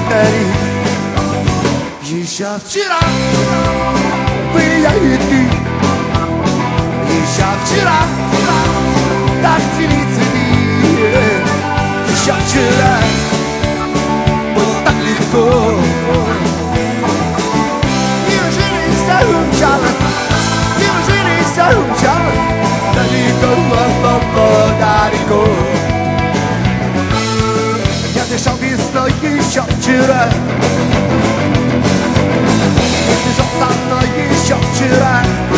stărit. Ieșea včera, pâine i-a iutit. Ieșea včera, dar ține-ți-ne. Ieșea včera, было так легко. Неужели вся умчалась? Неужели вся умчалась? Далеко, далеко. Я дышал весной еще вчера. Ты жил со мной еще вчера.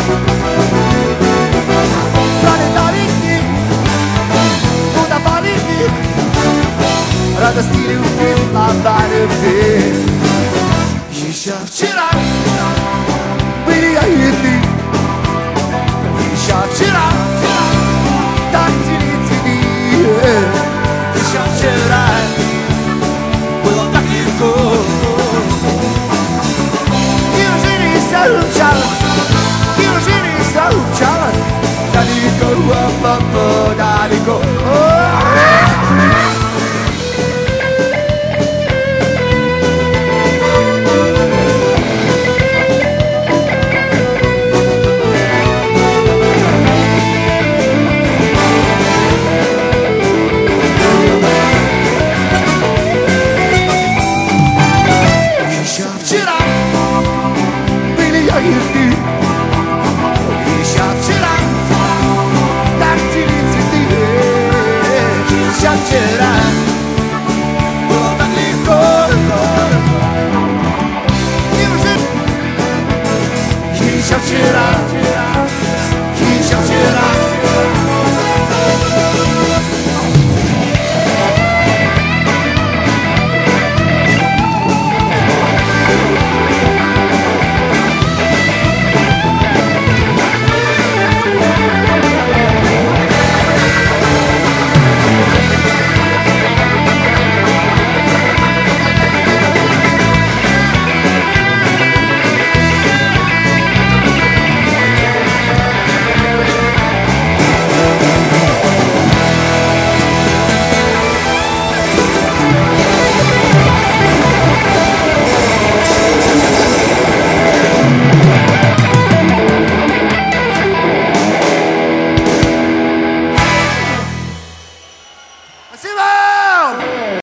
Пролетали дни, удавали их. Радости любви, слова любви. Еще вчера были я и ты. Еще вчера так тяни. Еще вчера было так легко. Неужели вся умчалась? Неужели вся умчалась? Далеко, далеко. Вчера были я и ты. Еще вчера так цвели цветы. Еще вчера было так легко. Неужели еще вчера, еще вчера. Спасибо!